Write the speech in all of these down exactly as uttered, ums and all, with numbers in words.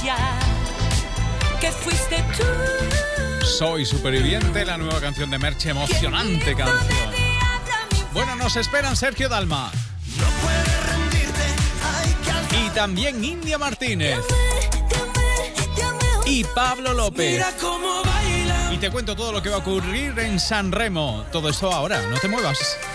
ya que fuiste tú. Soy superviviente, la nueva canción de Merche, emocionante canción. Bueno, nos esperan Sergio Dalma. No puedes rendirte, hay que alzar. Y también India Martínez. Y Pablo López. Mira cómo baila. Y te cuento todo lo que va a ocurrir en San Remo. Todo esto ahora, no te muevas.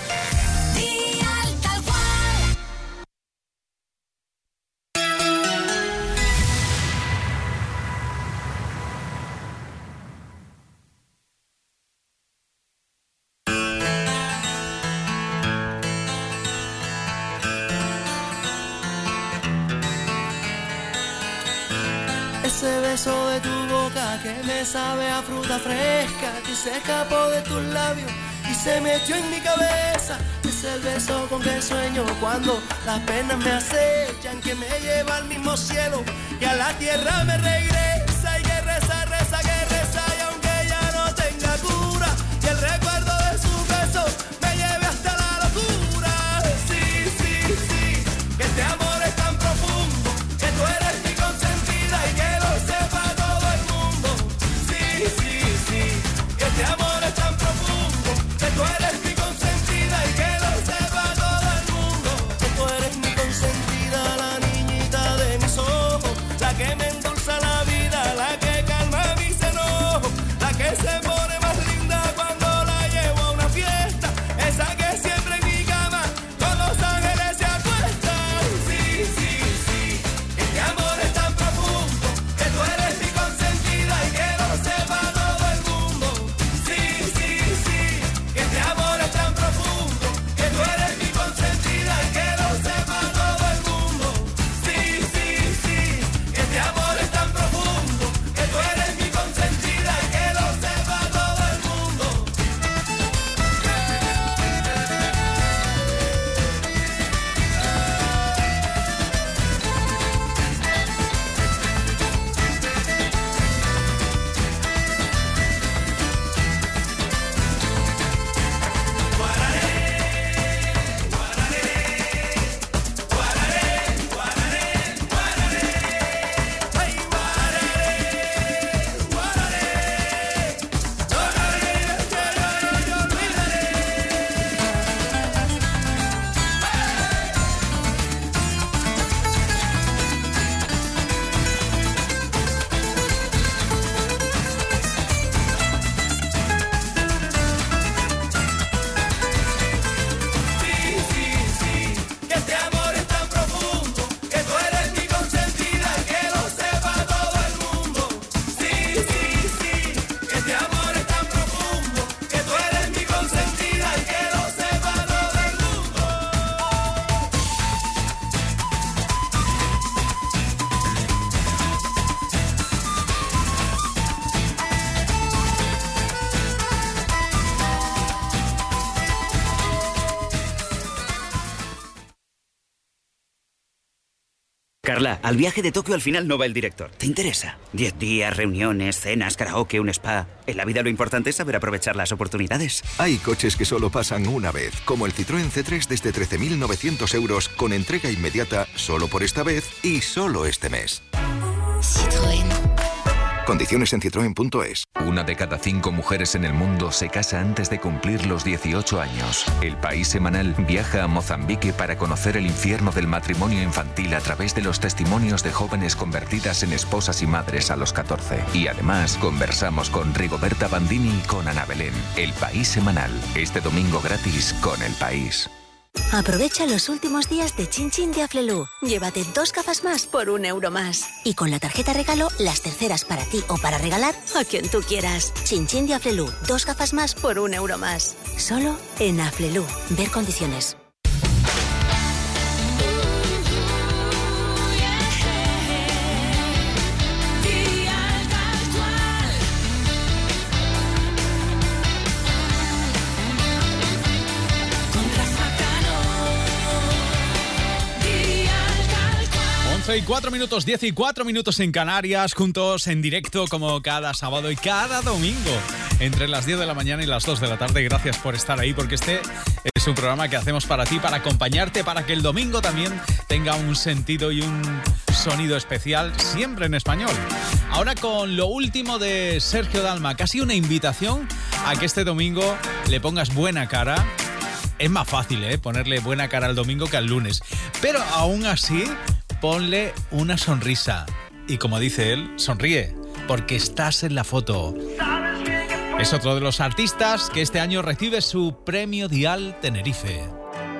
Ese beso de tu boca que me sabe a fruta fresca, que se escapó de tus labios y se metió en mi cabeza. Es el beso con que sueño cuando las penas me acechan, que me lleva al mismo cielo y a la tierra me regresa. Y que reza, reza, que reza, y aunque ya no tenga cura, y el recuerdo de su beso me lleve hasta la locura. Sí, sí, sí, que este amor es tan profundo, que tú eres mi consentida y que lo sepa todo el mundo. Sí, sí, sí, que este amor es tan profundo, que tú eres mi consentida y que lo sepa todo el mundo. Que tú eres mi consentida, la niñita de mis ojos, la que me endulza la vida, la que calma mis enojos, la que se pone más linda cuando la llevo a una fiesta, esa que siempre en mi cama con los ángeles se acuestan. Sí, sí, sí, que este amor es tan profundo, que tú eres mi consentida y que lo sepa todo el mundo. Sí, sí, sí, que este amor es tan profundo, que tú eres mi consentida y que lo sepa todo el mundo. Sí, sí, sí, que este amor es tan profundo, que tú eres mi consentida y que lo sepa todo el mundo. Que este amor es tan profundo, que tú eres mi consentida y que lo sepa todo el mundo. Sí, sí, sí, que este amor es tan profundo, que tú eres mi consentida y que lo sepa todo el mundo. Carla, al viaje de Tokio al final no va el director. ¿Te interesa? Diez días, reuniones, cenas, karaoke, un spa. En la vida lo importante es saber aprovechar las oportunidades. Hay coches que solo pasan una vez, como el Citroën C tres desde trece mil novecientos euros con entrega inmediata solo por esta vez y solo este mes. Citroën. Condiciones en citroen punto es. Una de cada cinco mujeres en el mundo se casa antes de cumplir los dieciocho años. El País Semanal viaja a Mozambique para conocer el infierno del matrimonio infantil a través de los testimonios de jóvenes convertidas en esposas y madres a los catorce. Y además conversamos con Rigoberta Bandini y con Ana Belén. El País Semanal, este domingo gratis con El País. Aprovecha los últimos días de Chin Chin de Aflelu. Llévate dos gafas más por un euro más. Y con la tarjeta regalo, las terceras para ti o para regalar a quien tú quieras. Chin Chin de Aflelu. Dos gafas más por un euro más. Solo en Aflelu. Ver condiciones. once y cuatro minutos, diez y cuatro minutos en Canarias, juntos en directo como cada sábado y cada domingo, entre las diez de la mañana y las dos de la tarde. Gracias por estar ahí, porque este es un programa que hacemos para ti, para acompañarte, para que el domingo también tenga un sentido y un sonido especial, siempre en español. Ahora con lo último de Sergio Dalma, casi una invitación a que este domingo le pongas buena cara. Es más fácil, ¿eh? Ponerle buena cara al domingo que al lunes. Pero aún así, ponle una sonrisa. Y como dice él, sonríe, porque estás en la foto. Es otro de los artistas que este año recibe su premio Dial Tenerife.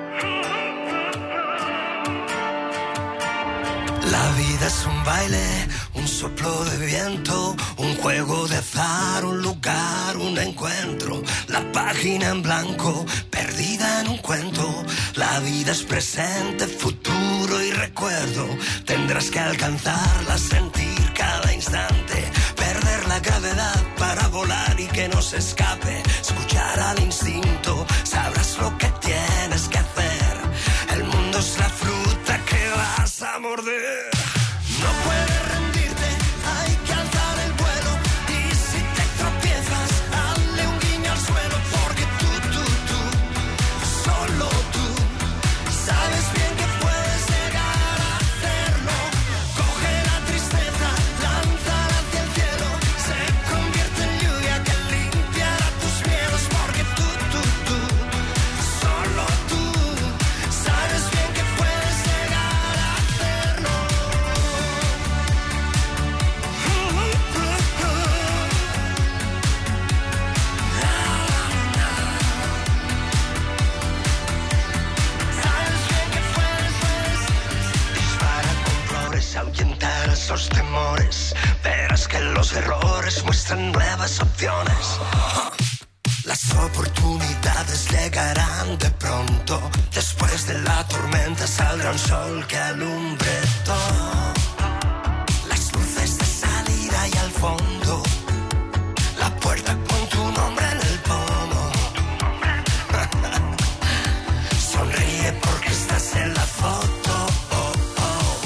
La vida es un baile, un soplo de viento, un juego de azar, un lugar, un encuentro. La página en blanco, perdida en un cuento. La vida es presente, futuro y recuerdo. Tendrás que alcanzarla, sentir cada instante. Perder la gravedad para volar y que no se escape. Escuchar al instinto, sabrás lo que tienes que hacer. El mundo es la fruta que vas a morder. No puedes rendirte, hay que alzar el vuelo. Y si te tropiezas, dale un guiño al suelo. Porque tú, tú, tú, solo tú, sabes bien que puedes llegar a hacerlo. Coge la tristeza, lánzala hacia el cielo. Se convierte en lluvia que limpiará tus miedos. Porque tú, tú, tú, solo tú, sabes bien que puedes llegar a hacerlo. Sabes bien que puedes, puedes. Dispara con flores, ahuyentarás los temores. Verás que los errores muestran nuevas opciones. Las oportunidades llegarán de pronto. Después de la tormenta saldrá un sol que alumbre todo. Las luces de salida y al fondo. La puerta con tu nombre en el pomo. Sonríe porque estás en la foto. Oh, oh.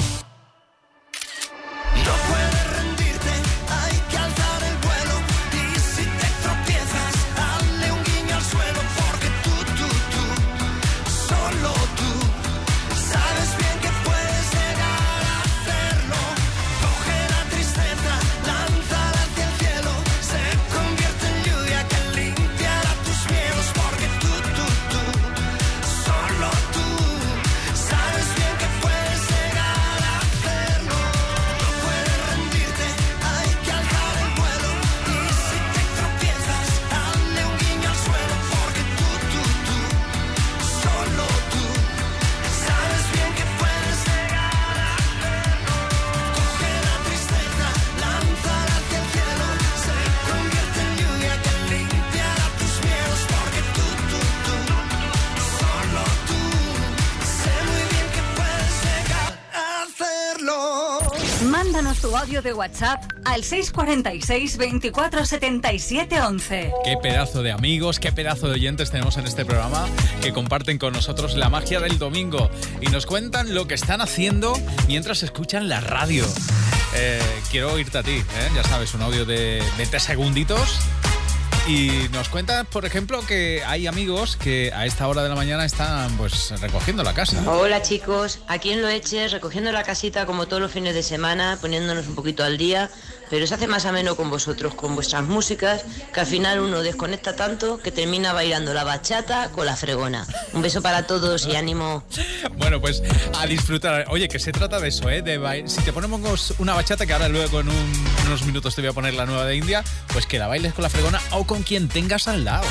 No puedes rendirte, hay que alzar el vuelo. Y si te tropiezas, dale un guiño al suelo. Porque tú, tú, tú, solo tú, sabes bien que puedes llegar a hacerlo. Coge la tristeza, lánzala hacia el cielo. Se convierte en lluvia que limpiará tus miedos. Porque tú, tú, tú, solo tú, sabes bien que puedes llegar a hacerlo. No puedes rendirte, hay que alzar el vuelo. Y si te tropiezas, dale un guiño al suelo. Porque tú, tú, tú, solo tú, sabes bien que puedes llegar a hacerlo. Coge la tristeza, lánzala hacia el cielo. Se convierte en lluvia que limpiará tus miedos. Porque tú, tú, tú, solo tú, sé muy bien que puedes llegar a hacerlo. Mándanos tu audio de WhatsApp al seis cuatro seis, veinticuatro setenta y siete once. Qué pedazo de amigos, qué pedazo de oyentes tenemos en este programa que comparten con nosotros la magia del domingo y nos cuentan lo que están haciendo mientras escuchan la radio. Eh, quiero oírte a ti, ¿eh? Ya sabes, un audio de veinte segunditos. Y nos cuentan, por ejemplo, que hay amigos que a esta hora de la mañana están pues recogiendo la casa. Hola chicos, aquí en Loeches, recogiendo la casita como todos los fines de semana, poniéndonos un poquito al día, pero se hace más ameno con vosotros, con vuestras músicas, que al final uno desconecta tanto que termina bailando la bachata con la fregona. Un beso para todos y ánimo. Bueno, pues a disfrutar. Oye, que se trata de eso, ¿eh? De ba- si te ponemos una bachata, que ahora luego en un- unos minutos te voy a poner la nueva de India, pues que la bailes con la fregona o con quien tengas al lado.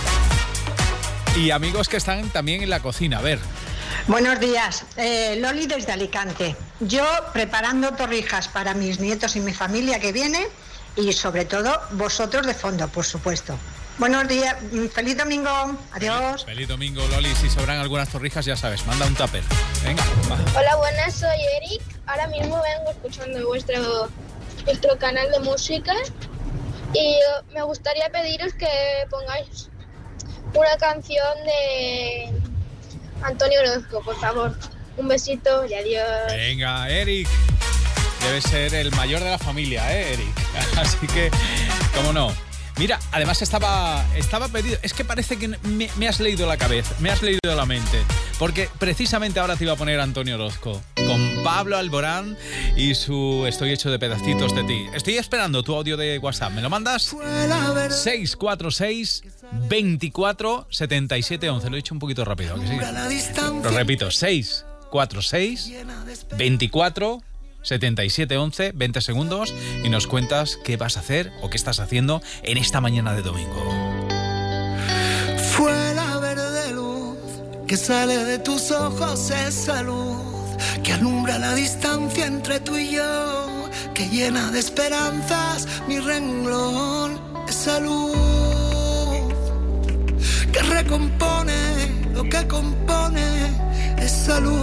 Y amigos que están también en la cocina, a ver. Buenos días, eh, Loli desde Alicante. Yo preparando torrijas para mis nietos y mi familia que viene y sobre todo vosotros de fondo, por supuesto. Buenos días, feliz domingo, adiós. Feliz domingo, Loli. Si sobran algunas torrijas, ya sabes, manda un tupper. Venga, va. Hola, buenas, soy Eric. Ahora mismo vengo escuchando vuestro, vuestro canal de música y uh, me gustaría pediros que pongáis una canción de Antonio Orozco, por favor. Un besito y adiós. Venga, Eric. Debe ser el mayor de la familia, ¿eh, Eric? Así que, cómo no. Mira, además estaba, estaba pedido. Es que parece que me, me has leído la cabeza, me has leído la mente. Porque precisamente ahora te iba a poner Antonio Orozco. con Pablo Alborán y su Estoy hecho de pedacitos de ti. Estoy esperando tu audio de WhatsApp. ¿Me lo mandas? seis cuatro seis, veinticuatro, setenta y siete, once. Lo he dicho un poquito rápido, ¿a que sí? Lo repito, seis cuatro seis, veinticuatro, setenta y siete, once, veinte segundos y nos cuentas qué vas a hacer o qué estás haciendo en esta mañana de domingo. Fue la verde luz que sale de tus ojos, esa luz que alumbra la distancia entre tú y yo, que llena de esperanzas mi renglón, esa luz que recompone lo que compone, esa luz.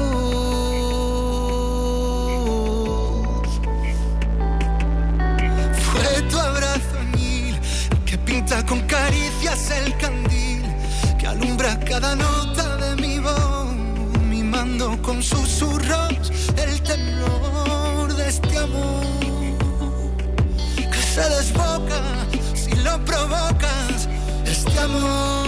Fue tu abrazo añil que pinta con caricias el candil, que alumbra cada nota de mi voz, mimando con susurros el temblor de este amor que se desboca si lo provocas, este amor.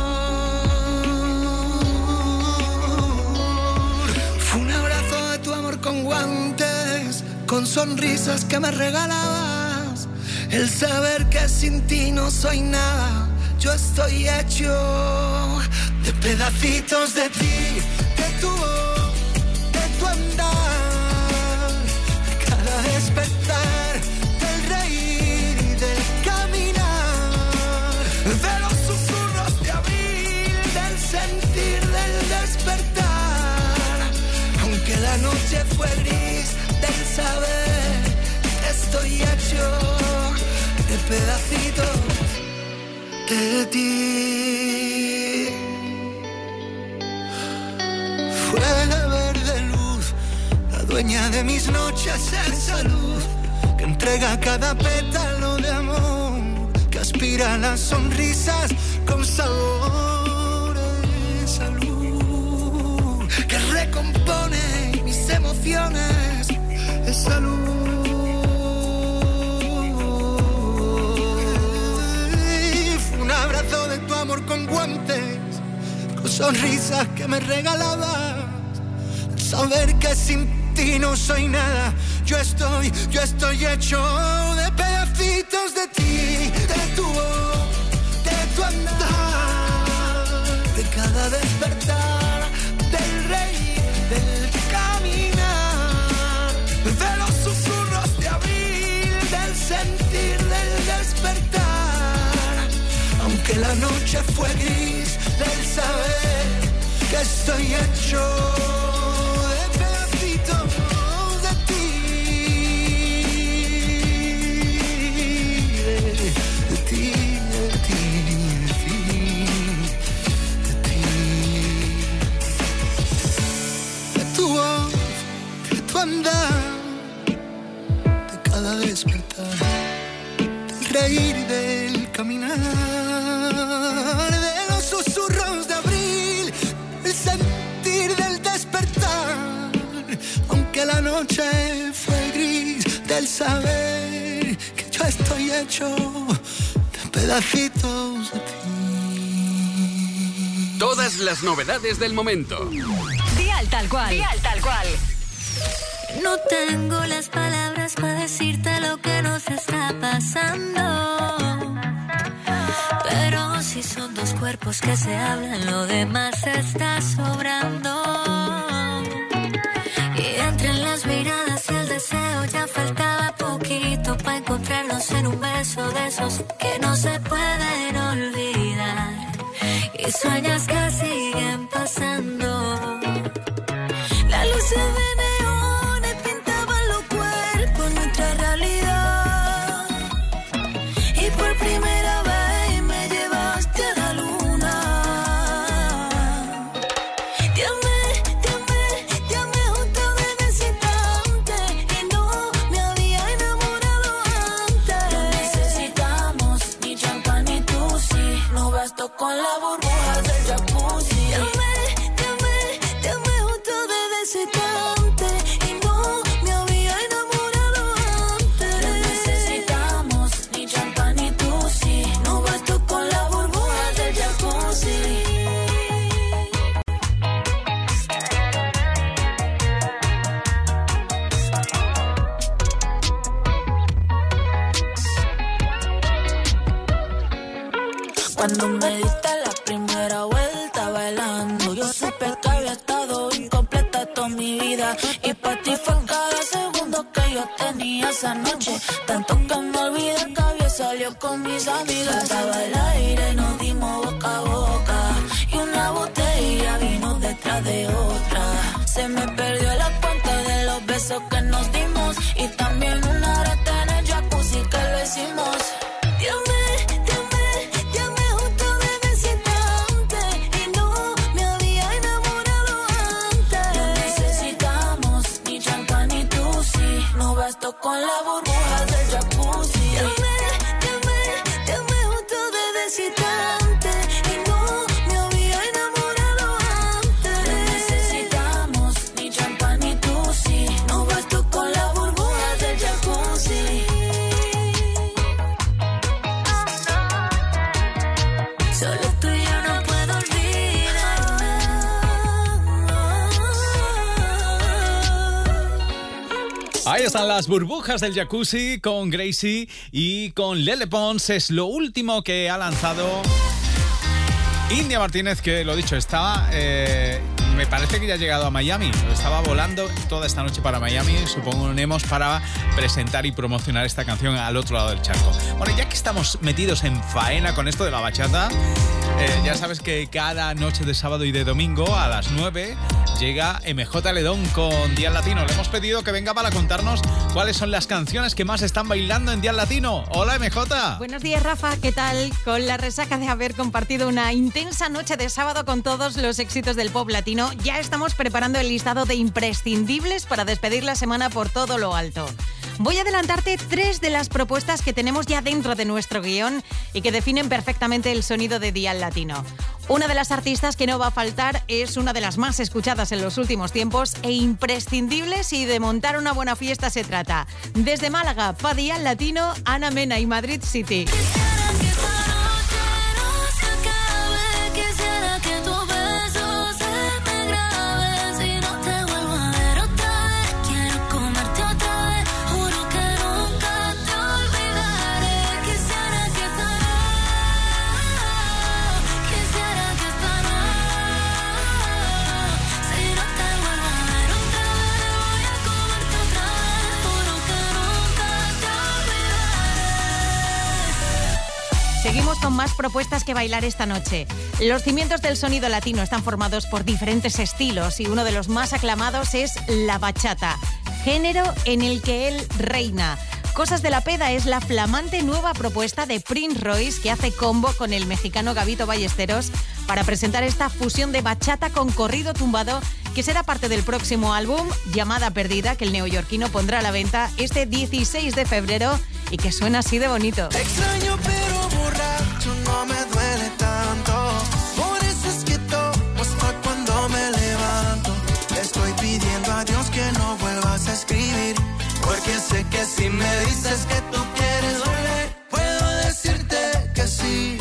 Fue un abrazo de tu amor con guantes, con sonrisas que me regalabas, el saber que sin ti no soy nada. Yo estoy hecho de pedacitos de ti, de tu voz, de tu andar, de cada despertar, del reír y del caminar, de los susurros de abril, del sentir, del despertar, aunque la noche fue gris, del saber que estoy hecho de pedacitos de ti. Fue la verde luz, la dueña de mis noches, esa luz que entrega cada pétalo de amor, que aspira a las sonrisas con sabor, esa luz que recompone mis emociones, esa luz. Un abrazo de tu amor con guantes, con sonrisas que me regalabas, saber que sin ti no soy nada. Yo estoy, yo estoy hecho de pedacitos de ti, de tu voz, de tu andar, de cada despertar, del reír, del caminar, de los susurros de abril, del sentir, del despertar. Aunque la noche fue gris, del saber que estoy hecho de pedacitos de ti, de ti, de ti, de ti, de ti, de tu voz, de tu andar, de cada despertar, del reír y del caminar, de los susurros de abril, el sentir del despertar, aunque la noche fue gris, del saber que yo estoy hecho de pedacitos de ti. Todas las novedades del momento. Dial tal cual. Dial tal cual. No tengo las palabras para decirte lo que nos está pasando, pero si son dos cuerpos que se hablan, lo demás está sobrando. Y entre las miradas y el deseo ya faltaba poquito para encontrarnos en un beso de esos que no se pueden olvidar. Y sueños que siguen pasando. La luz se ve neones pintaban los cuerpos, nuestra realidad. Y por primera vez me llevaste a la luna. Te amé, te amé, te amé justo desde ese instante. Y no me había enamorado antes. No necesitamos ni champán ni tusi. No bastó con la burbuja del jacuzzi. Te amé, te amé. otra. Y para ti fue cada segundo que yo tenía esa noche. Tanto que me olvidé que había salido con mis amigas. Estaba el aire y nos dimos boca a boca. Y una botella vino detrás de otra. Se me perdió la cuenta de los besos que nos dimos. Y también una rata en el jacuzzi que lo hicimos. Te amé, te amé, te amé justo desde ese instante. Y no me había enamorado antes. No necesitamos ni champán ni tusi. No bastó con la burbuja del jacuzzi. Te amé, te amé, te amé justo desde ese instante. Y no me había enamorado antes. No necesitamos ni champán ni tusi. No bastó con la burbuja del jacuzzi. Solo tú y yo no puedo olvidar. Ahí están las burbujas del jacuzzi con Gracie y con Lele Pons. Es lo último que ha lanzado India Martínez, que lo dicho, estaba... Eh, me parece que ya ha llegado a Miami. Estaba volando toda esta noche para Miami, suponemos, para presentar y promocionar esta canción al otro lado del charco. Bueno, ya que estamos metidos en faena con esto de la bachata, eh, ya sabes que cada noche de sábado y de domingo a las nueve llega M J Ledón con Día Latino. Le hemos pedido que venga para contarnos cuáles son las canciones que más están bailando en Día Latino. Hola, M J. Buenos días, Rafa. ¿Qué tal? Con la resaca de haber compartido una intensa noche de sábado con todos los éxitos del pop latino, ya estamos preparando el listado de imprescindibles para despedir la semana por todo lo alto. Voy a adelantarte tres de las propuestas que tenemos ya dentro de nuestro guión y que definen perfectamente el sonido de Día Latino. Una de las artistas que no va a faltar es una de las más escuchadas en los últimos tiempos e imprescindibles, y de montar una buena fiesta se trata. Desde Málaga, pa' Día Latino, Ana Mena y Madrid City. Seguimos con más propuestas que bailar esta noche. Los cimientos del sonido latino están formados por diferentes estilos y uno de los más aclamados es la bachata, género en el que él reina. Cosas de la Peda es la flamante nueva propuesta de Prince Royce, que hace combo con el mexicano Gabito Ballesteros para presentar esta fusión de bachata con corrido tumbado, que será parte del próximo álbum Llamada Perdida, que el neoyorquino pondrá a la venta este dieciséis de febrero y que suena así de bonito. Te extraño pero borracho no me duele tanto. Por eso es que tomo hasta cuando me levanto. Estoy pidiendo a Dios que no vuelvas a escribir, porque sé que si me dices que tú quieres volver, puedo decirte que sí.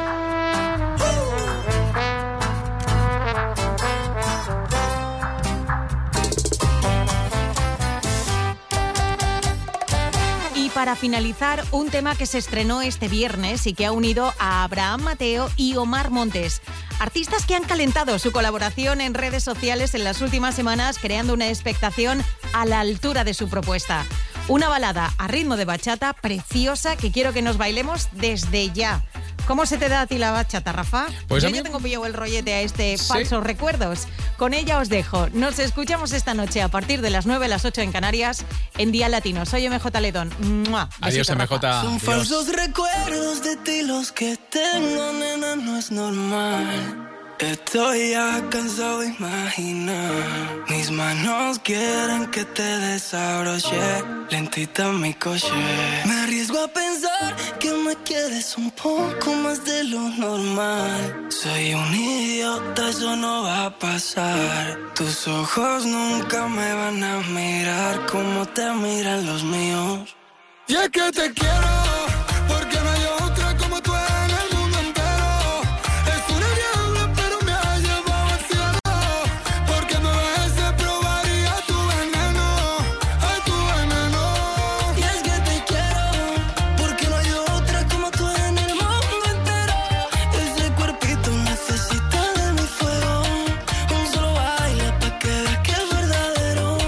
Para finalizar, un tema que se estrenó este viernes y que ha unido a Abraham Mateo y Omar Montes, artistas que han calentado su colaboración en redes sociales en las últimas semanas, creando una expectación a la altura de su propuesta. Una balada a ritmo de bachata preciosa que quiero que nos bailemos desde ya. ¿Cómo se te da a ti la bachata, Rafa? Pues Yo a mí... ya tengo pillado el rollete a este ¿Sí? falsos recuerdos. Con ella os dejo. Nos escuchamos esta noche a partir de las nueve a las ocho en Canarias en Día Latino. Soy M J Ledón. ¡Mua! Adiós, Besito, M J. Rafa. Son Adiós. falsos recuerdos de ti los que tengo, nena, no es normal. Estoy ya cansado de imaginar. Mis manos quieren que te desabroche lentita mi coche. Me arriesgo a pensar que me quieres un poco más de lo normal. Soy un idiota, eso no va a pasar. Tus ojos nunca me van a mirar como te miran los míos. Y es que te quiero, porque no hay otra como tú en el mundo entero. Es una diabla, pero me ha llevado al cielo, porque me ves probaría tu veneno, ay, tu veneno. Y es que te quiero, porque no hay otra como tú en el mundo entero. Ese cuerpito necesita de mi fuego, un solo baile pa' que veas que es verdadero.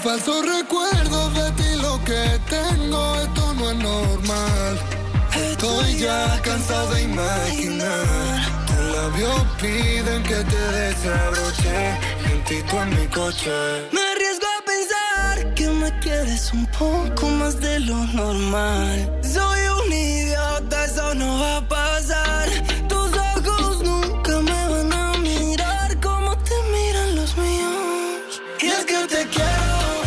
falsos recuerdos de ti lo que tengo, esto no es normal. Estoy ya cansado de imaginar. Tus labios piden que te desabroche, lentito en mi coche. Me arriesgo a pensar que me quieres un poco más de lo normal. Soy un idiota, eso no va a pasar. Tus ojos nunca me van a mirar como te miran los míos. Y es que te quiero.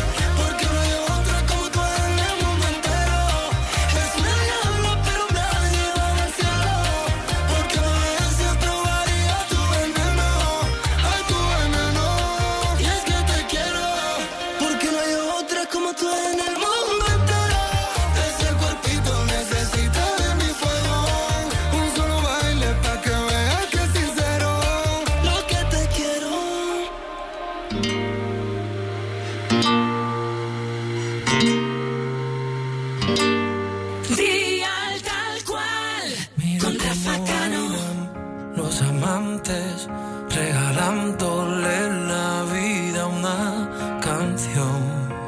Regalándole la vida a una canción.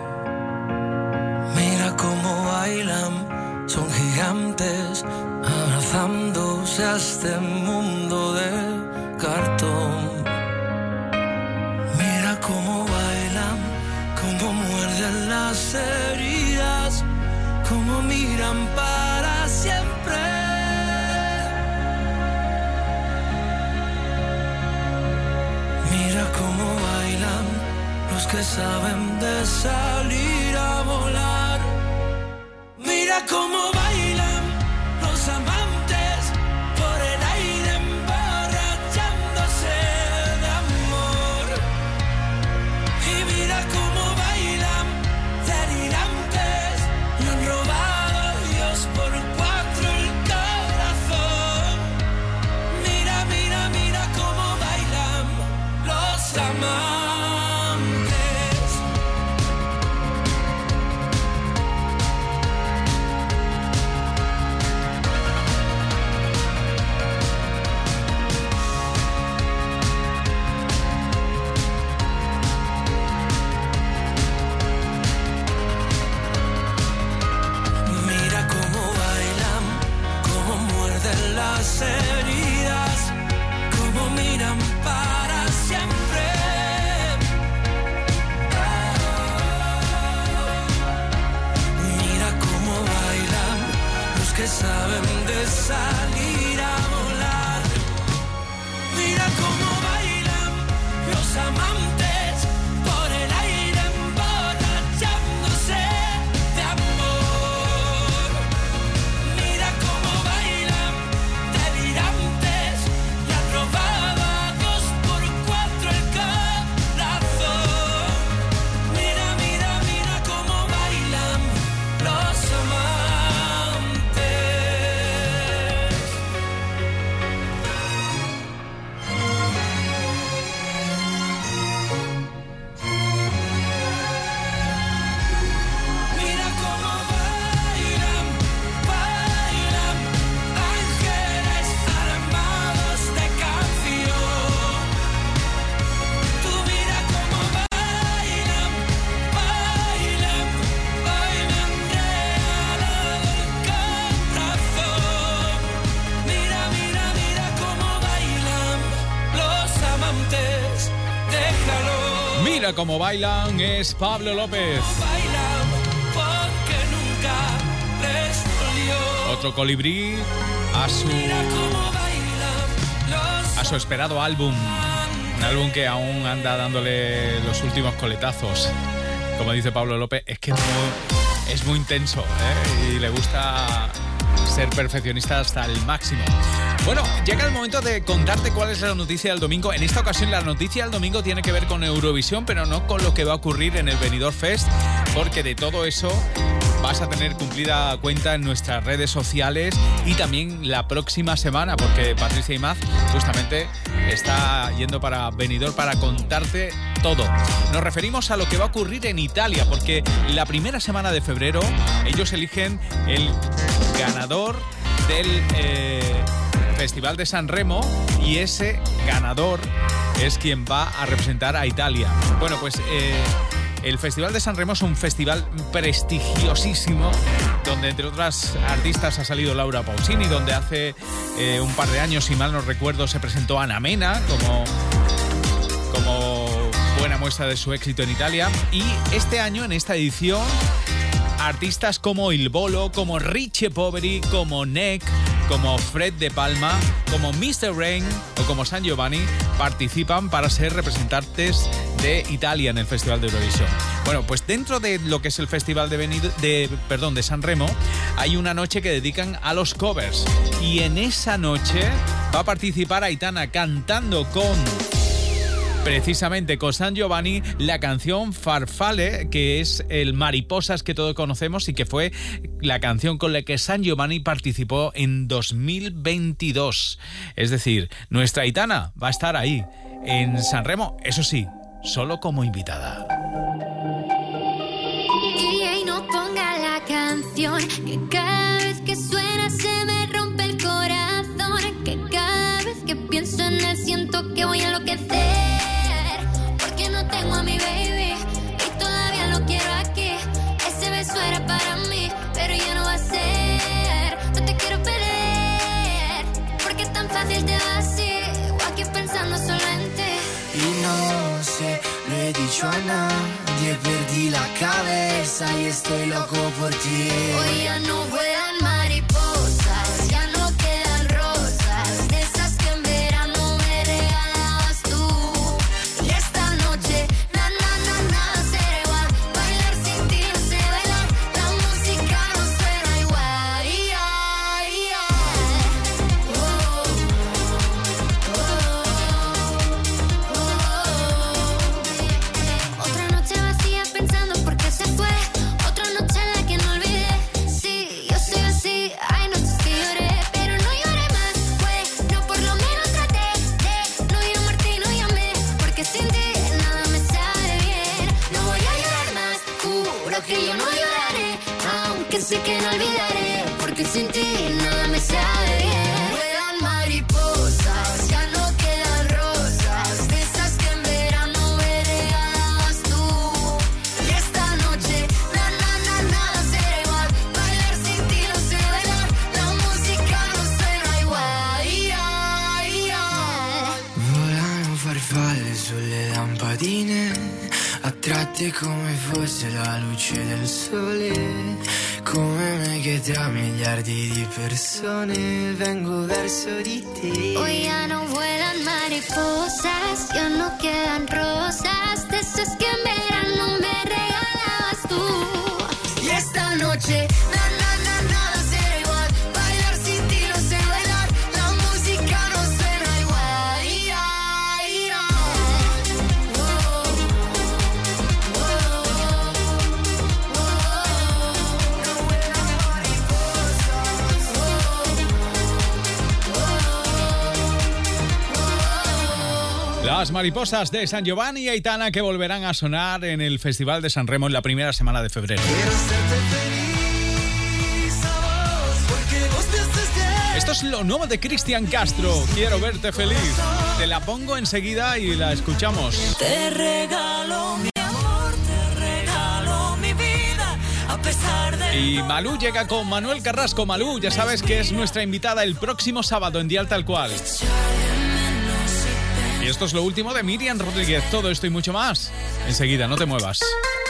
Mira cómo bailan, son gigantes, abrazándose a este mundo de cartón. Mira cómo bailan, cómo muerden las heridas, cómo miran para siempre. Mira cómo bailan los que saben de salir a volar. Mira cómo bailan los amantes por el aire emborrachándose de amor. Y mira cómo bailan delirantes, le han robado a Dios por cuatro el corazón. Mira, mira, mira cómo bailan los amantes. Mira cómo bailan, cómo muerden las heridas, cómo miran para siempre. Mira cómo bailan los que saben de salir a volar. Mira cómo bailan los amantes por el aire emborrachándose de amor. Mira cómo bailan delirantes, le han robado a dos por cuatro el corazón. Mira, mira, mira cómo bailan los amantes. Mira cómo bailan, bailan ángeles armados de canción. Tú mira cómo bailan, bailan, bailan regalado el corazón. Mira, mira, mira cómo bailan los amantes. Déjalo. Mira cómo bailan, es Pablo López. Bailan porque nunca les dolió. Otro colibrí a su, a su esperado álbum. Un álbum que aún anda dándole los últimos coletazos. Como dice Pablo López, es que es muy, es muy intenso, ¿eh? Y le gusta ser perfeccionista hasta el máximo. Bueno, llega el momento de contarte cuál es la noticia del domingo. En esta ocasión la noticia del domingo tiene que ver con Eurovisión, pero no con lo que va a ocurrir en el Benidorm Fest, porque de todo eso vas a tener cumplida cuenta en nuestras redes sociales y también la próxima semana, porque Patricia Imaz justamente está yendo para Benidorm para contarte todo. Nos referimos a lo que va a ocurrir en Italia, porque la primera semana de febrero ellos eligen el ganador del eh, Festival de Sanremo y ese ganador es quien va a representar a Italia. Bueno, pues eh, El Festival de San Remo es un festival prestigiosísimo, donde entre otras artistas ha salido Laura Pausini, donde hace eh, un par de años, si mal no recuerdo, se presentó Ana Mena como, como buena muestra de su éxito en Italia. Y este año, en esta edición, artistas como Il Bolo, como Richie Poveri, como Neck, como Fred De Palma, como mister Rain o como San Giovanni participan para ser representantes de Italia en el Festival de Eurovisión. Bueno, pues dentro de lo que es el Festival de, Benid- de, perdón, de San Remo hay una noche que dedican a los covers, y en esa noche va a participar Aitana cantando con... precisamente con San Giovanni, la canción Farfalle, que es el Mariposas que todos conocemos y que fue la canción con la que San Giovanni participó en dos mil veintidós. Es decir, nuestra Aitana va a estar ahí, en San Remo, eso sí, solo como invitada. Y ahí no ponga la canción, que cada vez que suena se me rompe el corazón, que cada vez que pienso en él siento que voy a enloquecer. Tengo a mi baby y todavía lo quiero aquí. Ese beso era para mí, pero ya no va a ser. No te quiero perder, porque es tan fácil te va así, o aquí pensando solo en ti. Y no sé, lo he dicho a nadie, perdí la cabeza y estoy loco por ti. Hoy ya no vuelan mariposas, ya no quedan rosas, de esas que en verano me regalabas tú. Y esta noche sé que no olvidaré, porque sin ti nada me sabe bien. Vuelan mariposas, ya no quedan rosas, de esas que en verano me regalabas tú. Y esta noche, na, na, na, nada será igual. Bailar sin ti no sé bailar, la música no suena igual. Yeah, yeah. Volano farfalle sulle lampadine, attratte come fosse la luce del sole. Come me che tra miliardi di persone vengo verso di te. Hoy ya no vuelan mariposas, ya no quedan rosas, de esas que en verano me regalabas tú. Y esta noche, na, na, na, nada será igual. Bailar sin ti no sé bailar, la música no suena igual. Yeah, yeah. Oh, oh, oh, oh. No vuelan mariposas. Oh, oh, oh. Las mariposas de San Giovanni y Aitana, que volverán a sonar en el Festival de San Remo en la primera semana de febrero. Esto es lo nuevo de Cristian Castro, Quiero verte feliz. Te la pongo enseguida y la escuchamos. Te regalo mi amor, te regalo mi vida, a pesar de... Y Malú llega con Manuel Carrasco. Malú, ya sabes que es nuestra invitada el próximo sábado en Dial Tal Cual. Y esto es lo último de Miriam Rodríguez. Todo esto y mucho más enseguida, no te muevas.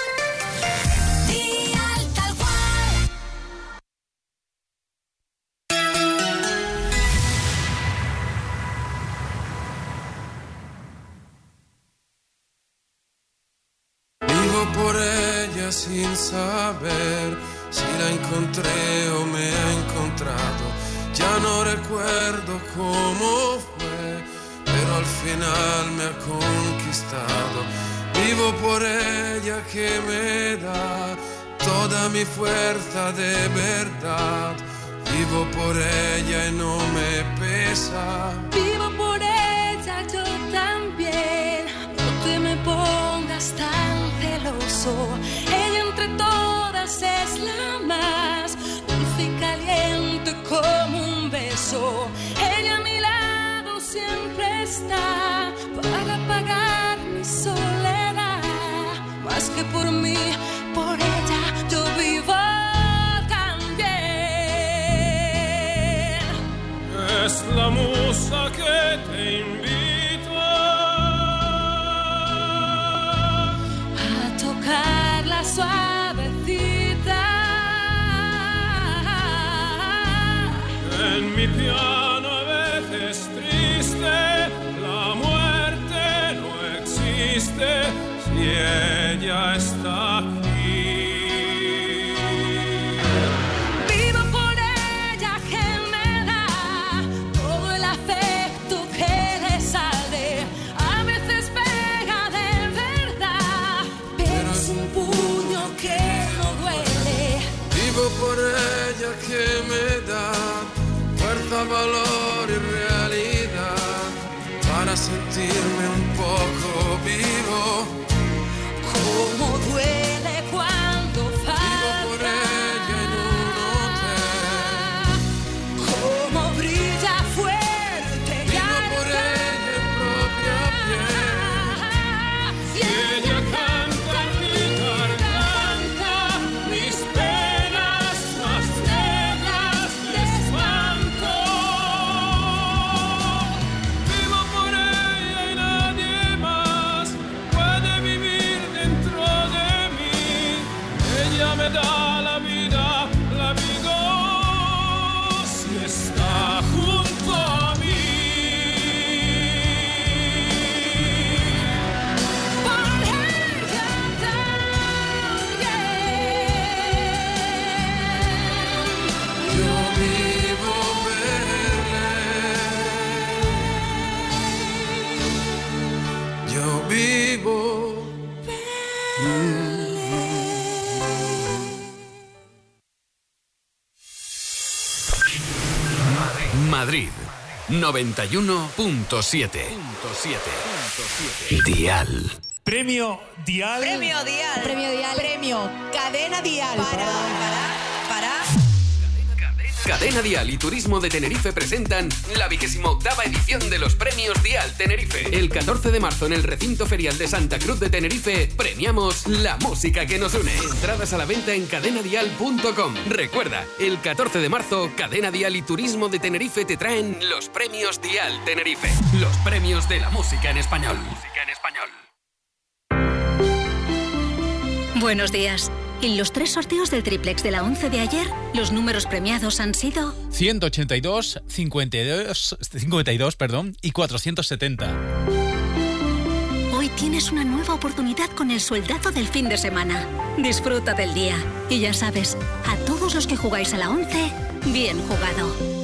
Vivo por ella sin saber si la encontré o me ha encontrado. Ya no recuerdo cómo fue, pero al final me ha conquistado. Vivo por ella que me da toda mi fuerza de verdad. Vivo por ella y no me pesa. Vivo por ella yo también, no te me pongas tan celoso. Ella entre todas es la más dulce y caliente como un beso. Ella a mi lado siempre está para apagar mi soledad, más que por mí, por ella, yo vivo también. Es la musa que te invita a tocarla suavecita en mi piano, a veces triste. La muerte no existe si ella está aquí. Vivo por ella que me da todo el afecto que le sale. A veces pega de verdad, pero es un puño que no duele. Vivo por ella que me da fuerza, valor y realidad para sentirme un poco vivo. Cómo duele cuando falta. Vivo por ella en un hotel. Cómo brilla fuerte. Vivo por ella en propia piel. Y ella canta en mi garganta mis penas más negras de espanto. Vivo por ella y nadie más puede vivir dentro de mí. Ella me da la vida, la vivo si está junto a mí. Por ella también. Yo vivo verle. Yo vivo. Madrid noventa y uno punto siete. Dial. Premio Dial. Premio Dial. Premio Dial. Premio Cadena Dial. Para, para, para. Cadena Dial y Turismo de Tenerife presentan la vigésima octava edición de los Premios Dial Tenerife. El catorce de marzo en el recinto ferial de Santa Cruz de Tenerife premiamos la música que nos une. Entradas a la venta en cadena dial punto com. Recuerda, el catorce de marzo Cadena Dial y Turismo de Tenerife te traen los Premios Dial Tenerife. Los premios de la música en español. Música en español. Buenos días. En los tres sorteos del triplex de la once de ayer, los números premiados han sido ciento ochenta y dos, cincuenta y dos, cincuenta y dos, perdón, y cuatrocientos setenta. Hoy tienes una nueva oportunidad con el sueldazo del fin de semana. Disfruta del día. Y ya sabes, a todos los que jugáis a la once, bien jugado.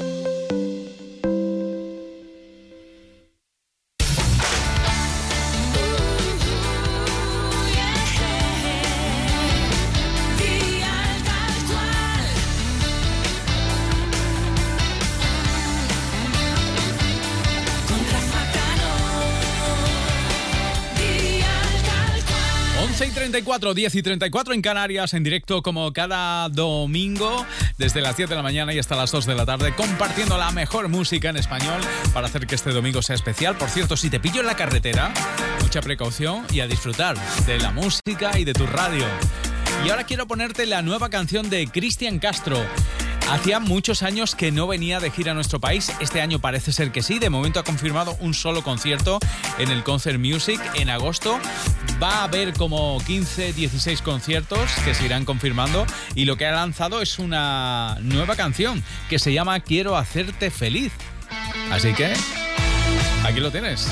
once y treinta y cuatro, diez y treinta y cuatro en Canarias, en directo como cada domingo, desde las diez de la mañana y hasta las dos de la tarde, compartiendo la mejor música en español para hacer que este domingo sea especial. Por cierto, si te pillo en la carretera, mucha precaución y a disfrutar de la música y de tu radio. Y ahora quiero ponerte la nueva canción de Cristian Castro. Hacía muchos años que no venía de gira a nuestro país. Este año parece ser que sí. De momento ha confirmado un solo concierto en el Concert Music en agosto. Va a haber como quince, dieciséis conciertos que se irán confirmando. Y lo que ha lanzado es una nueva canción que se llama Quiero hacerte feliz. Así que aquí lo tienes.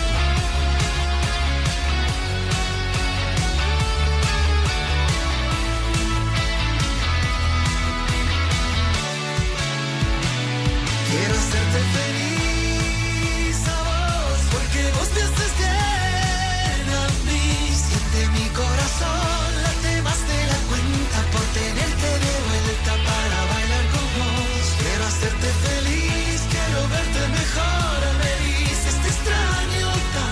Quiero hacerte feliz a vos, porque vos te haces bien a mí. Siente mi corazón, late más de la cuenta por tenerte de vuelta para bailar con vos. Quiero hacerte feliz, quiero verte mejor, me dices te extraño tanto.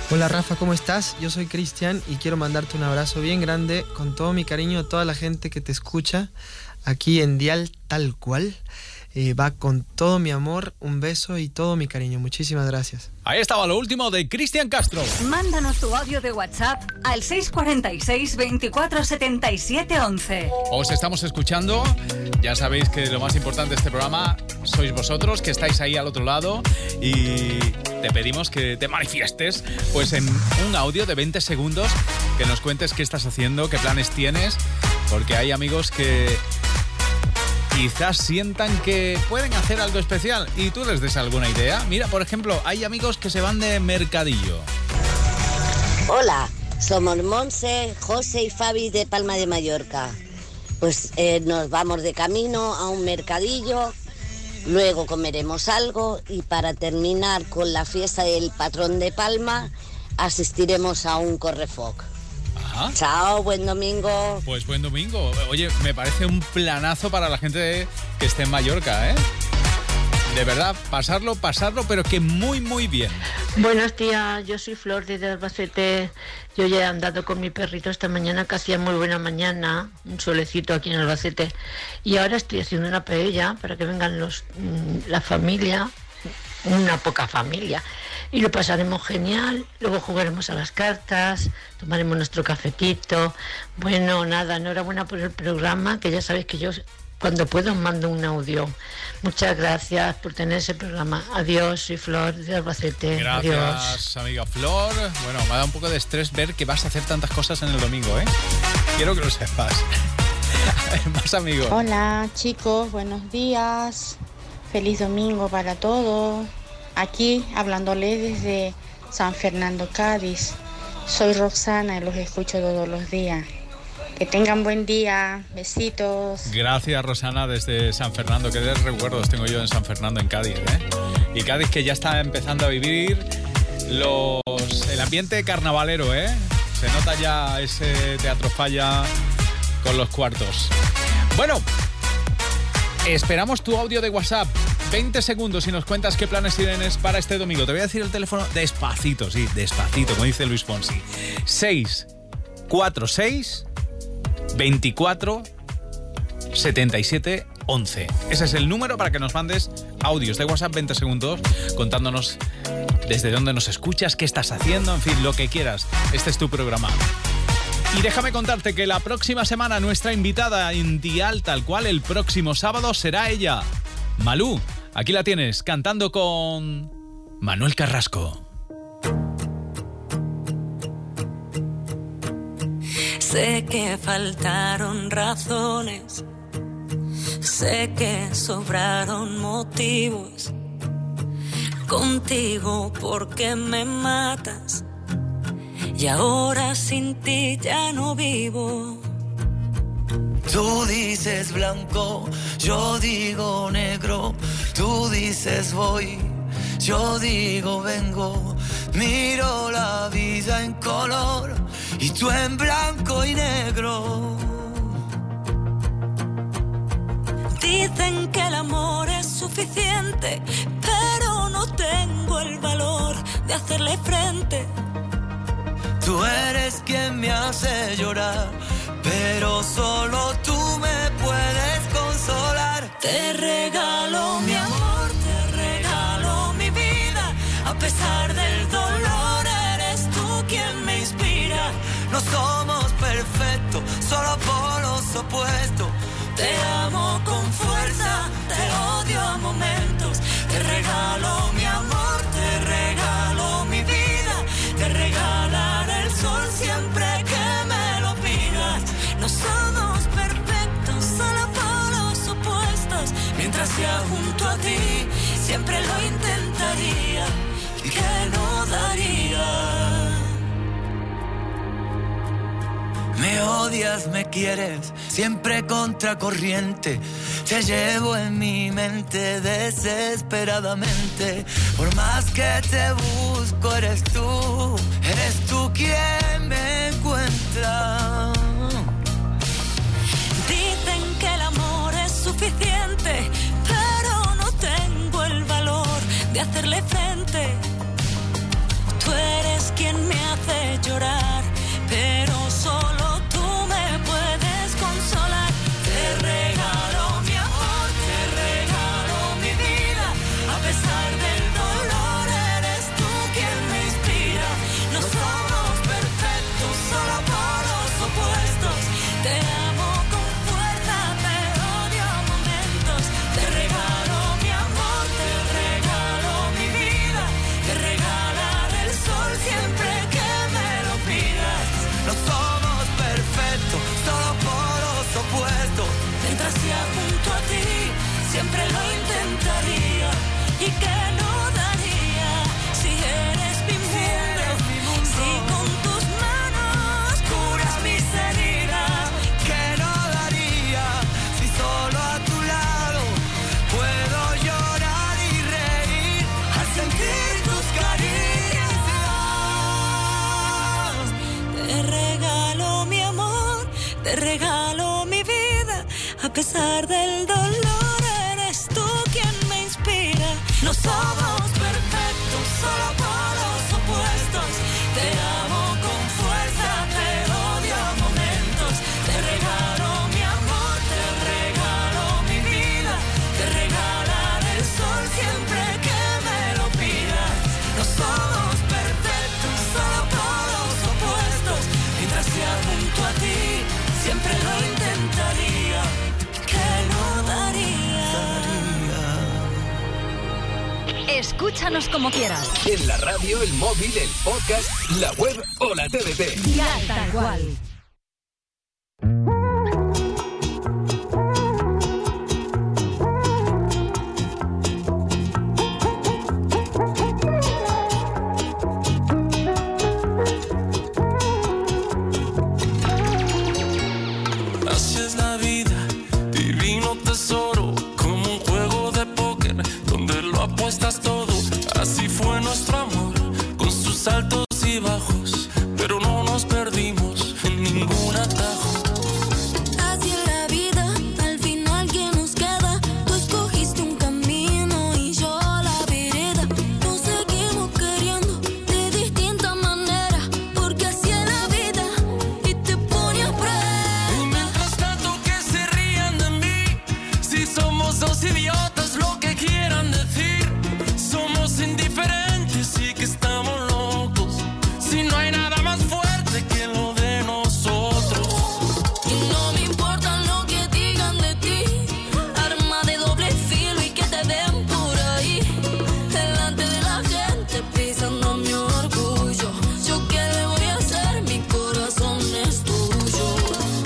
Hola Rafa, ¿cómo estás? Yo soy Cristian y quiero mandarte un abrazo bien grande con todo mi cariño a toda la gente que te escucha aquí en Dial Tal Cual. Eh, va con todo mi amor, un beso y todo mi cariño. Muchísimas gracias. Ahí estaba lo último de Cristian Castro. Mándanos tu audio de WhatsApp al seis cuatro seis, veinticuatro setenta y siete once. Os estamos escuchando. Ya sabéis que lo más importante de este programa sois vosotros, que estáis ahí al otro lado, y te pedimos que te manifiestes pues en un audio de veinte segundos, que nos cuentes qué estás haciendo, qué planes tienes, porque hay amigos que quizás sientan que pueden hacer algo especial y tú les des alguna idea. Mira, por ejemplo, hay amigos que se van de mercadillo. Hola, somos Monse, José y Fabi de Palma de Mallorca. Pues eh, nos vamos de camino a un mercadillo, luego comeremos algo y para terminar con la fiesta del patrón de Palma asistiremos a un correfoc. Ajá. Chao, buen domingo. Pues buen domingo. Oye, me parece un planazo para la gente que esté en Mallorca, ¿eh? De verdad, pasarlo, pasarlo, pero que muy, muy bien. Buenos días, yo soy Flor de Albacete. Yo ya he andado con mi perrito esta mañana, que hacía muy buena mañana, un solecito aquí en Albacete. Y ahora estoy haciendo una paella para que vengan los la familia, una poca familia. Y lo pasaremos genial, luego jugaremos a las cartas, tomaremos nuestro cafetito. Bueno, nada, enhorabuena por el programa, que ya sabéis que yo cuando puedo os mando un audio. Muchas gracias por tener ese programa. Adiós, soy Flor de Albacete. Gracias, Adiós. amiga Flor. Bueno, me ha dado un poco de estrés ver que vas a hacer tantas cosas en el domingo, ¿eh? Quiero que lo sepas. Más amigos. Hola, chicos, buenos días. Feliz domingo para todos. Aquí, hablándoles desde San Fernando, Cádiz. Soy Roxana y los escucho todos los días. Que tengan buen día. Besitos. Gracias, Rosana, desde San Fernando. Qué recuerdos tengo yo en San Fernando, en Cádiz, ¿eh? Y Cádiz que ya está empezando a vivir los el ambiente carnavalero, ¿eh? Se nota ya ese Teatro Falla con los cuartos. Bueno, esperamos tu audio de WhatsApp. veinte segundos y nos cuentas qué planes tienes para este domingo. Te voy a decir el teléfono despacito, sí, despacito, como dice Luis Fonsi. seis cuatro seis, veinticuatro setenta y siete once. Ese es el número para que nos mandes audios de WhatsApp, veinte segundos, contándonos desde dónde nos escuchas, qué estás haciendo, en fin, lo que quieras. Este es tu programa. Y déjame contarte que la próxima semana nuestra invitada en Dial Tal Cual, el próximo sábado, será ella, Malú. Aquí la tienes, cantando con Manuel Carrasco. Sé que faltaron razones, sé que sobraron motivos. Contigo porque me matas y ahora sin ti ya no vivo. Tú dices blanco, yo digo negro. Tú dices voy, yo digo vengo. Miro la vida en color y tú en blanco y negro. Dicen que el amor es suficiente, pero no tengo el valor de hacerle frente. Tú eres quien me hace llorar, pero solo tú me puedes consolar. Te regalo mi amor, te regalo mi vida. A pesar del dolor, eres tú quien me inspira. No somos perfectos, solo polos opuestos. Te amo con fuerza, te odio a momentos. Te regalo mi amor, te regalo mi vida. Te regalaré el sol siempre que me lo pidas. No somos perfectos, solo polos opuestos. Mientras sea junto a ti, siempre lo intentaría. ¿Y qué no daría? Me odias, me quieres, siempre contracorriente. Te llevo en mi mente desesperadamente. Por más que te busco, eres tú, eres tú quien me encuentra. Dicen que el amor es suficiente, pero no tengo el valor de hacerle frente. Tú eres quien te regalo mi vida. A pesar del dolor, eres tú quien me inspira. No somos perfectos, solo polos opuestos. Te amo con fuerza, te odio a momentos. Te regalo mi amor, te regalo mi vida. Te regalaré el sol siempre que me lo pidas. No somos perfectos, solo polos opuestos. Mientras sea junto a ti, siempre lo intentaría. Que no daría. Escúchanos como quieras. En la radio, el móvil, el podcast, la web o la T D T. Dial Tal Cual. Así es la vida, divino tesoro, como un juego de póker donde lo apuestas todo. Así fue nuestro amor, con sus altos y bajos, pero no nos perdimos en ningún atajo. Así es la vida, al final que nos queda. Tú escogiste un camino y yo la vereda. Nos seguimos queriendo de distinta manera, porque así es la vida y te pone a prueba. Y mientras tanto que se rían de mí, si somos dos idiotas, lo que quieran decir, somos indiferentes y que estamos locos. Si no hay nada más fuerte que lo de nosotros. Y no me importa lo que digan de ti, arma de doble filo y que te den por ahí, delante de la gente pisando mi orgullo. Yo qué le voy a hacer, mi corazón es tuyo.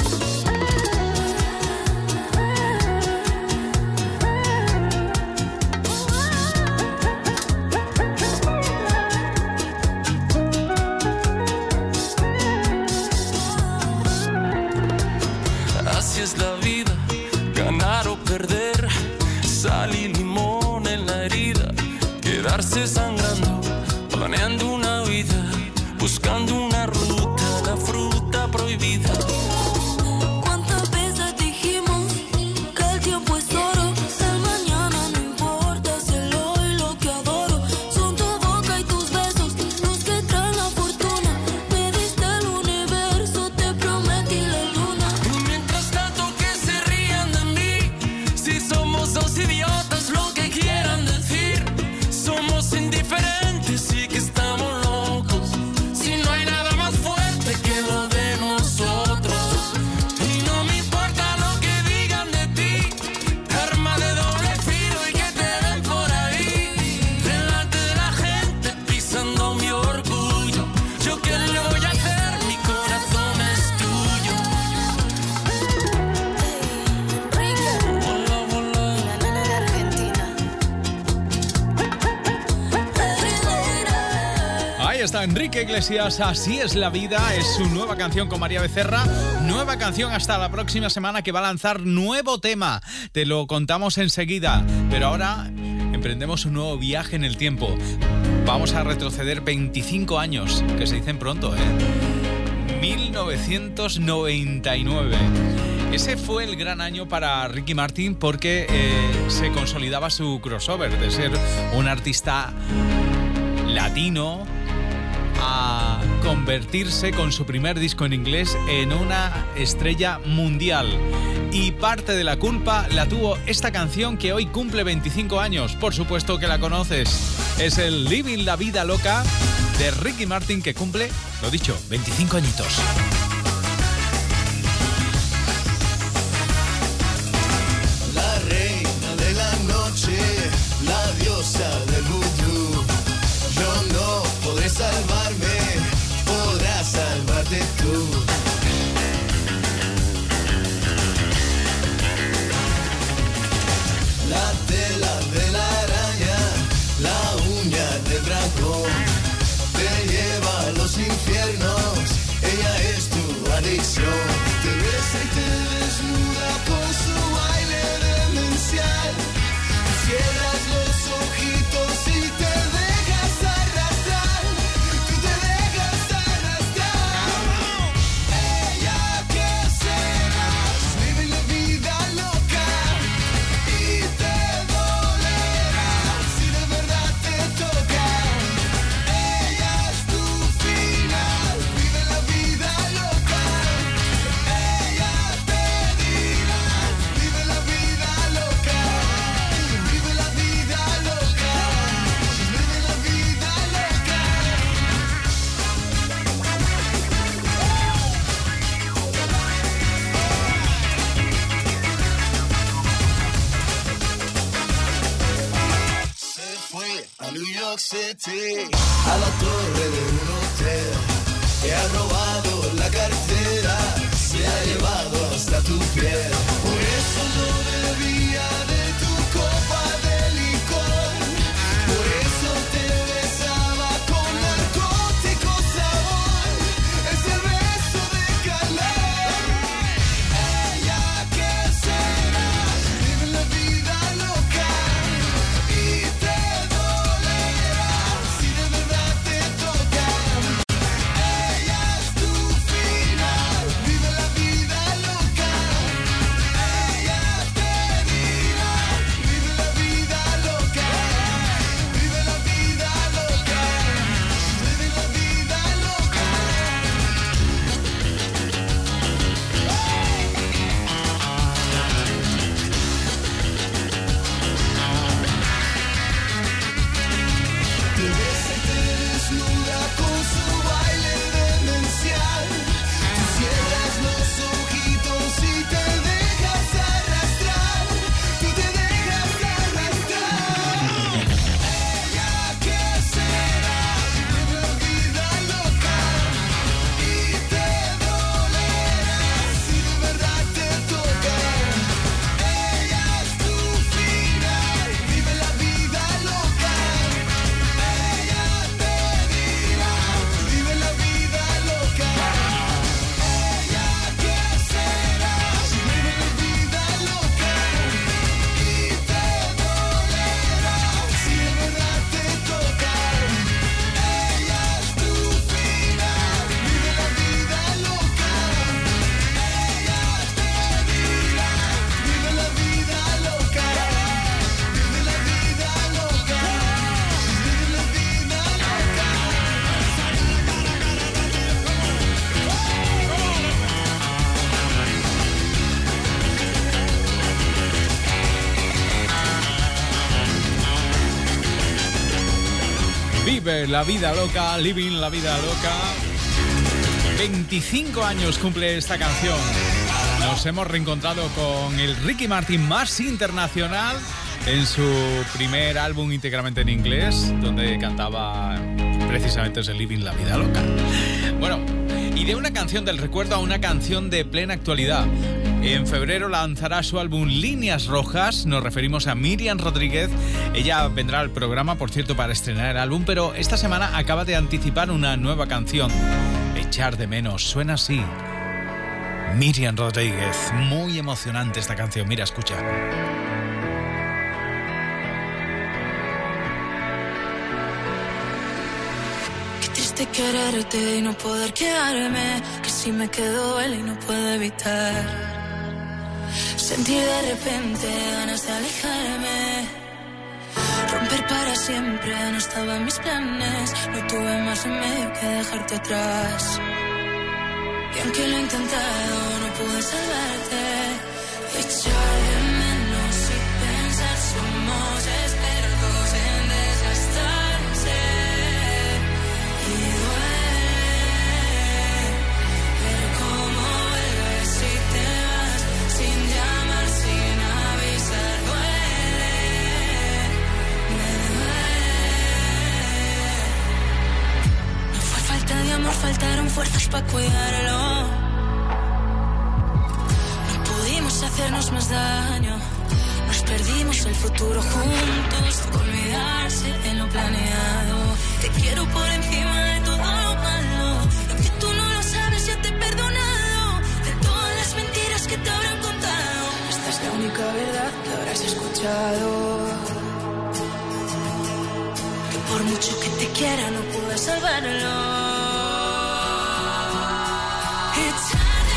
Así es la vida, ganar o perder, sal y limón en la herida, quedarse sangrando, planeando una vida, buscando una ruta, la fruta prohibida. ¿Cuántas veces dijimos que el tiempo es oro? El mañana no importa, si el hoy lo que adoro. Son tu boca y tus besos los que traen la fortuna. Me diste el universo, te prometí la luna. Y mientras tanto que se rían de mí, si somos dos idiotas, lo que quieran decir, somos indiferentes y que estamos locos. Si no hay nada más fuerte que lo de nosotros. Y no me importa lo que digan de ti, arma de doble filo y que te den por ahí, delante de la gente pisando mi orgullo. Yo qué le voy a hacer, mi corazón es tuyo. Hola, hola. Ahí está Enrique Iglesias, Así es la vida, es su nueva canción con María Becerra, nueva canción hasta la próxima semana que va a lanzar nuevo tema, te lo contamos enseguida, pero ahora emprendemos un nuevo viaje en el tiempo, vamos a retroceder veinticinco años, que se dicen pronto, ¿eh? mil novecientos noventa y nueve. Ese fue el gran año para Ricky Martin porque eh, se consolidaba su crossover de ser un artista latino a convertirse con su primer disco en inglés en una estrella mundial. Y parte de la culpa la tuvo esta canción que hoy cumple veinticinco años. Por supuesto que la conoces. Es el Living la Vida Loca de Ricky Martin que cumple, lo dicho, veinticinco añitos. La reina de la noche, la diosa del vudú. Yo no podré salvarme, podrás salvarte tú. La tela de la araña, la uña del dragón, te lleva a los infiernos, ella es tu adicción. Te besa y te desnuda con su baile demencial. Cierras los ojitos y te dejas arrastrar. Tú City, a la torre de un hotel, que ha robado la cartera, se ha llevado hasta tu piel. Por eso no bebía de tu copa de licor, por eso te besaba con narcótico sabor, es el beso de calor. Ella que será, vive la vida loca y te dolerá si de verdad te toca. Ella es tu final, vive la vida loca. Ella te dirá, vive la vida loca. Vive la vida loca. Vive la vida loca. Te besa y te desnuda con su baile demencial. Tú cierras los ojitos y te dejas arrastrar. Tú te dejas arrastrar. Ella que será, vive la vida loca y te dolerá si de verdad te toca. Ella es tu final, vive la vida loca. Ella te dirá, vive la vida loca. Ella que será, vive la vida loca y te dolerá si de verdad te toca. Ella es tu final, vive la vida loca. Ella te dirá, vive la vida loca. Vive la vida loca. Vive la vida loca. Vive la vida loca, living la vida loca. veinticinco años cumple esta canción. Nos hemos reencontrado con el Ricky Martin más internacional en su primer álbum íntegramente en inglés, donde cantaba precisamente ese Living la vida loca. Bueno, y de una canción del recuerdo a una canción de plena actualidad. En febrero lanzará su álbum Líneas Rojas. Nos referimos a Miriam Rodríguez. Ella vendrá al programa, por cierto, para estrenar el álbum, pero esta semana acaba de anticipar una nueva canción. Echar de menos, suena así. Miriam Rodríguez, muy emocionante esta canción. Mira, escucha. Qué triste quererte y no poder quedarme, que si me quedo él y no puedo evitar sentir de repente ganas de alejarme. Romper para siempre no estaba en mis planes, no tuve más remedio que dejarte atrás. Y aunque lo he intentado no pude salvarte. Echar de menos y pensar somos expertos en desgastarse. Y duele ver cómo vuelves y te vas sin llamar, sin avisar. Duele, me duele. No fue falta de amor, faltaron fuerzas para cuidarlo. Hacernos más daño, nos perdimos el futuro juntos, olvidarse de lo planeado. Te quiero por encima de todo lo malo, y aunque tú no lo sabes ya te he perdonado de todas las mentiras que te habrán contado. Esta es la única verdad que habrás escuchado, que por mucho que te quiera no pude salvarlo. It's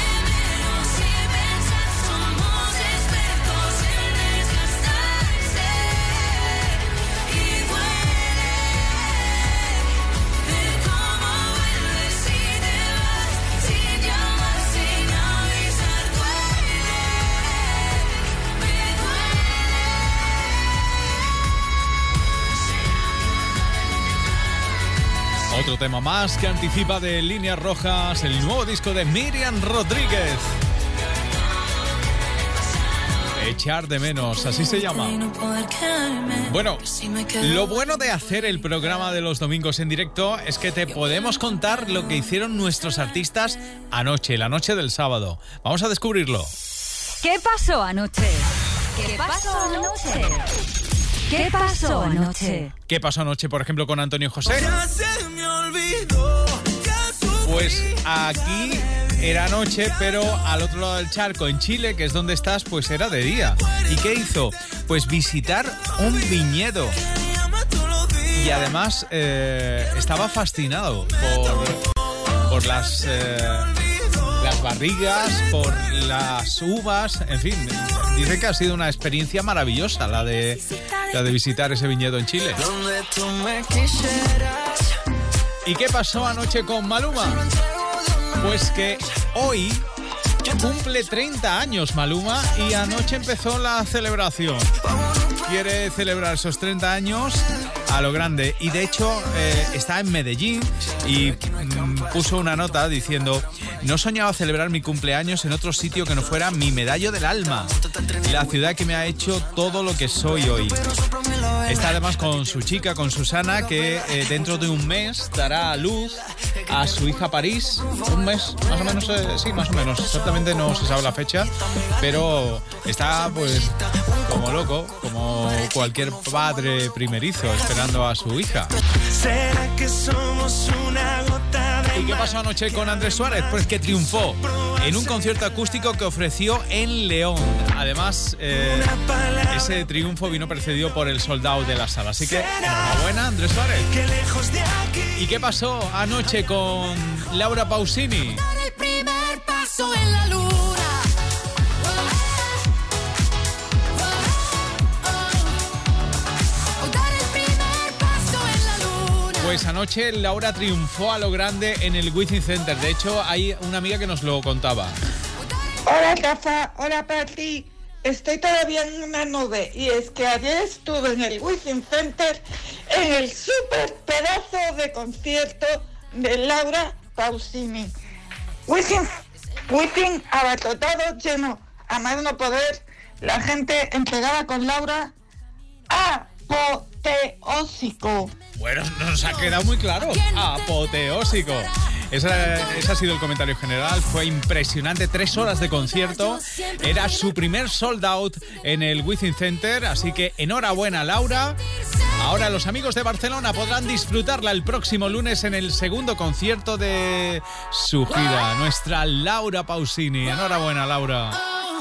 otro tema más que anticipa de Líneas Rojas, el nuevo disco de Miriam Rodríguez. Echar de menos, así se llama. Bueno, lo bueno de hacer el programa de los domingos en directo es que te podemos contar lo que hicieron nuestros artistas anoche, la noche del sábado. Vamos a descubrirlo. ¿Qué pasó anoche? ¿Qué pasó anoche? ¿Qué pasó anoche? ¿Qué pasó anoche, por ejemplo, con Antonio José? Pues aquí era noche, pero al otro lado del charco, en Chile, que es donde estás, pues era de día. ¿Y qué hizo? Pues visitar un viñedo. Y además eh, estaba fascinado por, por las, eh, las barrigas, por las uvas, en fin. Dice que ha sido una experiencia maravillosa la de, la de visitar ese viñedo en Chile. ¿Y qué pasó anoche con Maluma? Pues que hoy cumple treinta años Maluma y anoche empezó la celebración. Quiere celebrar esos treinta años a lo grande y de hecho eh, está en Medellín y mm, puso una nota diciendo: no soñaba celebrar mi cumpleaños en otro sitio que no fuera mi medallo del alma, la ciudad que me ha hecho todo lo que soy hoy. Está además con su chica, con Susana, que eh, dentro de un mes dará a luz a su hija París. Un mes, más o menos, eh, sí, más o menos. Exactamente no se sabe la fecha, pero está pues como loco, como cualquier padre primerizo esperando a su hija. ¿Será que somos una gota de ¿Y qué pasó anoche con Andrés Suárez? Pues que triunfó en un concierto acústico que ofreció en León. Además, eh, ese triunfo vino precedido por el sold out de la sala. Así que enhorabuena, Andrés Suárez. ¿Y qué pasó anoche con Laura Pausini? El primer paso en la luna. Pues anoche Laura triunfó a lo grande en el Wizzing Center. De hecho, hay una amiga que nos lo contaba. Hola, Rafa. Hola, Pati. Estoy todavía en una nube. Y es que ayer estuve en el Wizzing Center en el súper pedazo de concierto de Laura Pausini. Wizzing, Wizzing abarrotado, lleno, a más no poder. La gente entregada con Laura. Apoteósico. Bueno, nos ha quedado muy claro. Apoteósico. Esa, ese ha sido el comentario general. Fue impresionante. Tres horas de concierto. Era su primer sold out en el Wizzing Center. Así que enhorabuena, Laura. Ahora los amigos de Barcelona podrán disfrutarla el próximo lunes en el segundo concierto de su gira. Nuestra Laura Pausini. Enhorabuena, Laura.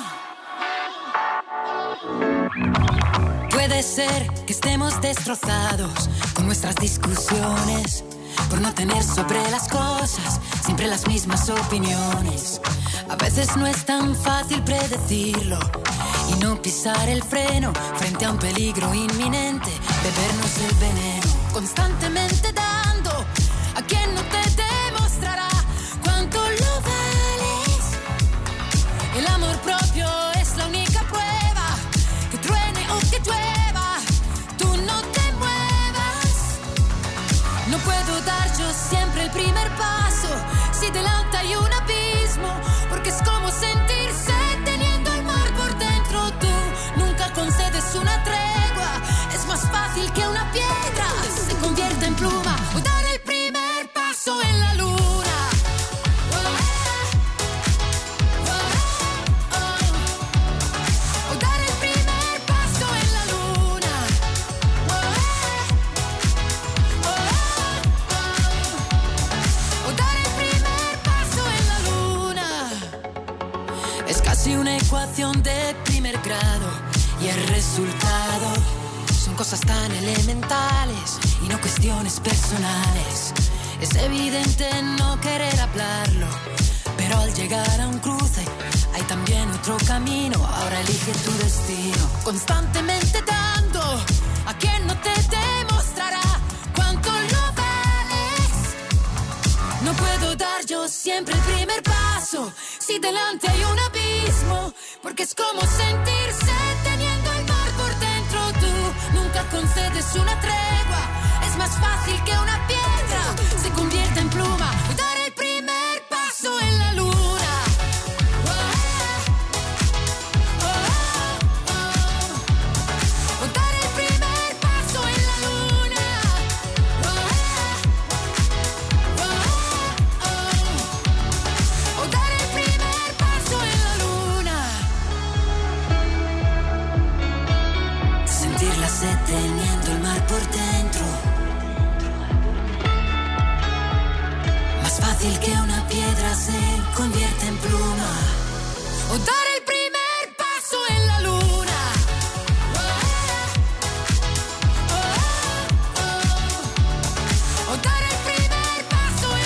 Puede ser que estemos destrozados con nuestras discusiones, por no tener sobre las cosas siempre las mismas opiniones. A veces no es tan fácil predecirlo y no pisar el freno frente a un peligro inminente, bebernos el veneno, constantemente dando a quien no te demostrará cuánto lo vales. El amor propio es la única prueba, que truene o que llueva, tú no te muevas. No puedo dar yo siempre el primer paso si delante hay un abismo, porque es como sentirse teniendo el mar por dentro. Tú nunca concedes una tregua, es más fácil que una piedra se convierta en pluma o dar el primer paso en la luna. Una ecuación de primer grado y el resultado son cosas tan elementales y no cuestiones personales. Es evidente no querer hablarlo, pero al llegar a un cruce hay también otro camino. Ahora elige tu destino, constantemente dando a quien no te demostrará cuánto lo vales. No puedo dar yo siempre el primer paso si delante hay un abismo, porque es como sentirse teniendo el mar por dentro. Tú nunca concedes una tregua, es más fácil que una piedra se convierta en pluma o dar el primer paso en la luna. Oh, oh, Más fácil que una piedra se convierte en pluma. O dar